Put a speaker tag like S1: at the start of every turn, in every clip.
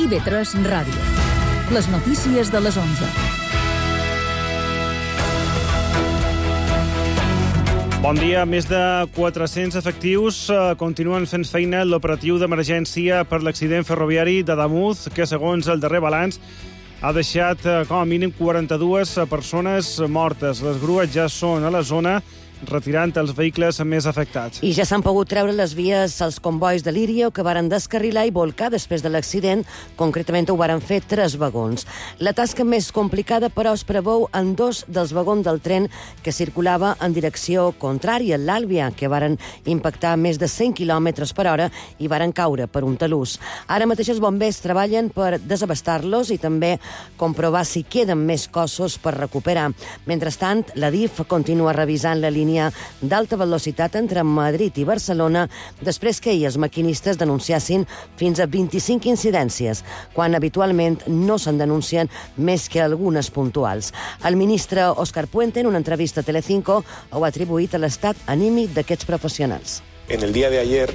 S1: IB3 Ràdio. Les notícies de les 11.
S2: Bon dia. Més de 400 efectius continuen fent feina en l'operatiu d'emergència per l'accident ferroviari d'Ademús, que, segons el darrer balanç, ha deixat com a mínim 42 persones mortes. Les grues ja són a la zona, retirant els vehicles més afectats.
S3: I ja s'han pogut treure les vies als convois de Lírio que varen descarrilar i volcar després de l'accident. Concretament ho varen fer 3 vagons. La tasca més complicada, però, es preveu en 2 dels vagons del tren que circulava en direcció contrària, l'Àlvia, que varen impactar més de 100 km per hora i varen caure per un talús. Ara mateix els bombers treballen per desabastar-los i també comprovar si queden més cossos per recuperar. Mentrestant, la DIF continua revisant la línia d'alta velocitat entre Madrid i Barcelona després que ahir els maquinistes denunciassin fins a 25 incidències, quan habitualment no se'n denuncien més que algunes puntuals. El ministre Óscar Puente, en una entrevista a Telecinco, ho ha atribuït a l'estat anímic d'aquests professionals.
S4: En el día de ayer,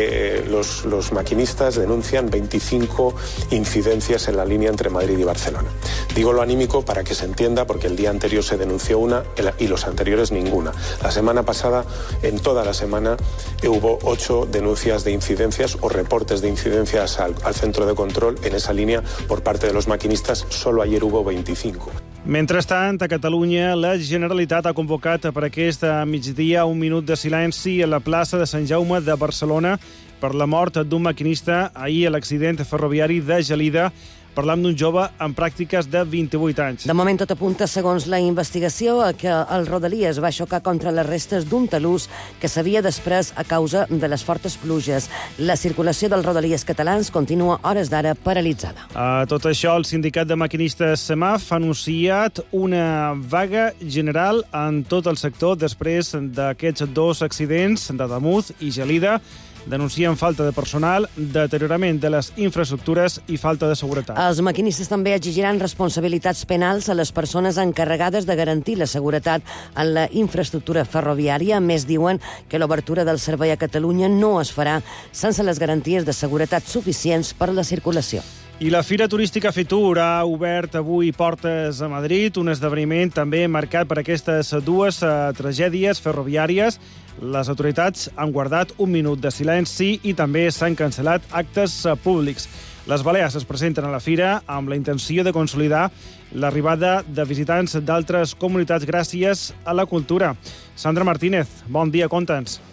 S4: los maquinistas denuncian 25 incidencias en la línea entre Madrid y Barcelona. Digo lo anímico para que se entienda, porque el día anterior se denunció una y los anteriores ninguna. La semana pasada, en toda la semana, hubo 8 denuncias de incidencias o reportes de incidencias al centro de control en esa línea por parte de los maquinistas. Solo ayer hubo 25.
S2: Mentrestant, a Catalunya, la Generalitat ha convocat per aquest migdia un minut de silenci a la plaça de Sant Jaume de Barcelona per la mort d'un maquinista ahir a l'accident ferroviari de Gelida. Parlam d'un jove amb pràctiques de 28 anys.
S3: De moment tot apunta, segons la investigació, a que el Rodalies va xocar contra les restes d'un talús que s'havia després a causa de les fortes pluges. La circulació dels Rodalies catalans continua a hores d'ara paralitzada.
S2: A tot això, el sindicat de maquinistes SEMAF ha anunciat una vaga general en tot el sector després d'aquests 2 accidents d'Ademús i Gelida. Denuncien falta de personal, deteriorament de les infraestructures i falta de seguretat.
S3: Els maquinistes també exigiran responsabilitats penals a les persones encarregades de garantir la seguretat en la infraestructura ferroviària. A més, diuen que l'obertura del servei a Catalunya no es farà sense les garanties de seguretat suficients per a la circulació.
S2: I la Fira Turística Fitur ha obert avui portes a Madrid, un esdeveniment també marcat per aquestes 2 tragèdies ferroviàries. Les autoritats han guardat un minut de silenci i també s'han cancel·lat actes públics. Les Balears es presenten a la fira amb la intenció de consolidar l'arribada de visitants d'altres comunitats gràcies a la cultura. Sandra Martínez, bon dia, conta'ns.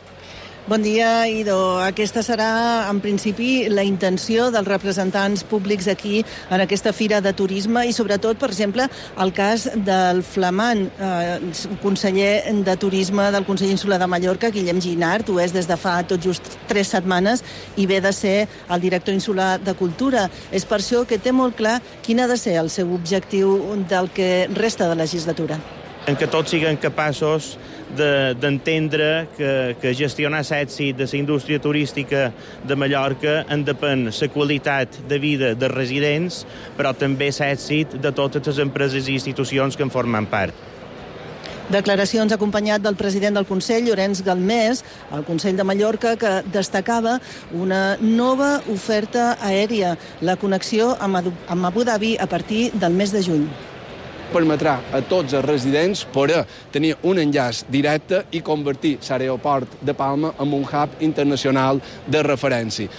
S5: Bon dia, Ido. Aquesta serà, en principi, la intenció dels representants públics aquí en aquesta fira de turisme i, sobretot, per exemple, el cas del flamant conseller de turisme del Consell Insular de Mallorca, Guillem Ginart. Ho és des de fa tot just 3 setmanes i ve de ser el director insular de Cultura. És per això que té molt clar quin ha de ser el seu objectiu del que resta de legislatura.
S6: En que tots siguin capaços d'entendre que gestionar l'èxit de la indústria turística de Mallorca en depèn la qualitat de vida dels residents, però també l'èxit de totes les empreses i institucions que en formen part.
S5: Declaracions acompanyat del president del Consell, Llorenç Galmés, al Consell de Mallorca, que destacava una nova oferta aèria, la connexió amb Abu Dhabi a partir del mes de juny.
S7: Permetrà a tots els residents poder tenir un enllaç directe i convertir l'aeroport de Palma en un hub internacional de referència.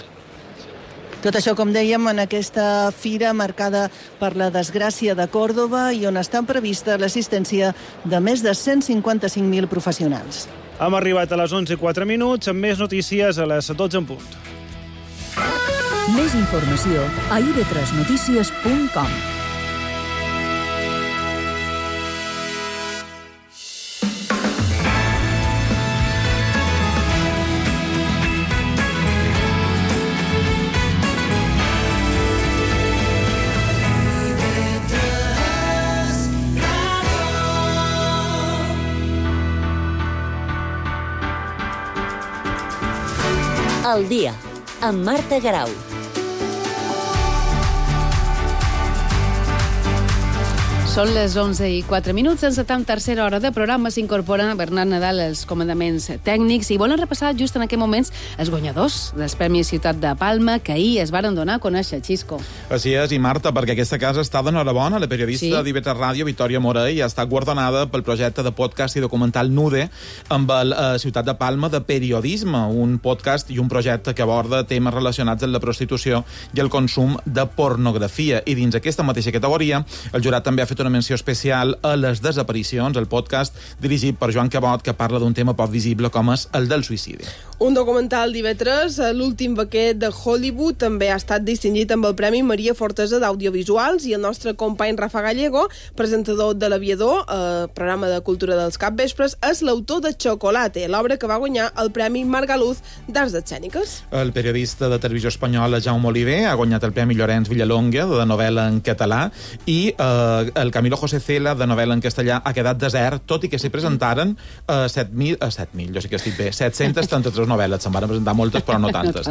S5: Tot això, com dèiem, en aquesta fira marcada per la desgràcia de Còrdova i on està prevista l'assistència de més de 155.000 professionals.
S2: Hem arribat a les 11:04, amb més notícies a les 12 en punt.
S1: Més informació a ib3notícies.com.
S8: Al dia, amb Marta Garau.
S9: Són les 11:04. Ens atem tercera hora de programa. S'incorpora Bernat Nadal als comandaments tècnics i volen repassar just en aquests moments els guanyadors dels Premis Ciutat de Palma que ahir es varen donar a conèixer, Xisco.
S10: Així és, i Marta, perquè aquesta casa està d'enhorabona. La periodista d'IV3 Ràdio, Victòria Morell, ha estat guardonada pel projecte de podcast i documental Nude amb el Ciutat de Palma de periodisme, un podcast i un projecte que aborda temes relacionats amb la prostitució i el consum de pornografia. I dins aquesta mateixa categoria, el jurat també ha fet una menció especial a les desaparicions, el podcast dirigit per Joan Cabot, que parla d'un tema poc visible com és el del suïcidi.
S11: Un documental d'IV3, l'últim vaquer de Hollywood, també ha estat distingit amb el Premi Maria Fortesa d'Audiovisuals, i el nostre company Rafa Gallego, presentador de l'Aviador, programa de cultura dels capvespres, és l'autor de Chocolate, l'obra que va guanyar el Premi Margaluz d'Arts Escèniques.
S10: El periodista de Televisió Espanyola Jaume Oliver ha guanyat el Premi Llorenç Villalonga de novel·la en català i el Camilo José Cela de novel·la en castellà ha quedat desert, tot i que s'hi presentaren 7.000, jo sí que estic bé, 733 novel·les, se'n van presentar moltes però no tantes.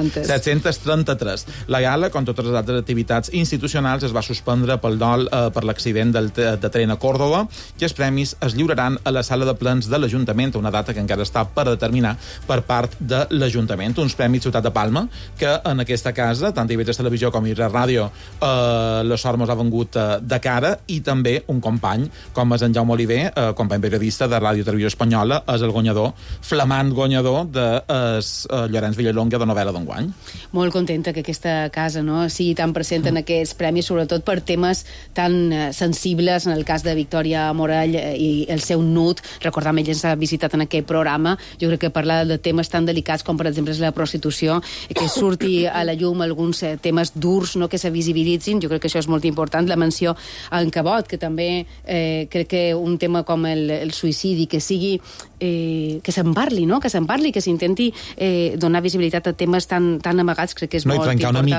S10: 733. La gala, com totes les altres activitats institucionals, es va suspendre pel dol per l'accident de tren a Còrdova, i els premis es lliuraran a la sala de plens de l'Ajuntament, una data que encara està per determinar per part de l'Ajuntament. Uns premis Ciutat de Palma, que en aquesta casa, tant IV3 Televisió com IV3 Ràdio, la sort mos ha vengut de cara, i també un company, com és en Jaume Oliver, company periodista de Ràdio Televisió Espanyola, és el guanyador, flamant guanyador de Llorenç Villalonga de novel·la d'enguany.
S9: Molt contenta que aquesta casa sigui tan present en aquests premis, sobretot per temes tan sensibles, en el cas de Victòria Morell i el seu nut. Recordam, ell ens ha visitat en aquest programa. Jo crec que parlar de temes tan delicats com, per exemple, és la prostitució, que surti a la llum alguns temes durs, que se visibilitzin, jo crec que això és molt important. La menció a en Cabot, que també crec que un tema com el suïcidi, que sigui que se'n parli, que s'intenti donar visibilitat a temes tan amagats, crec que és molt important.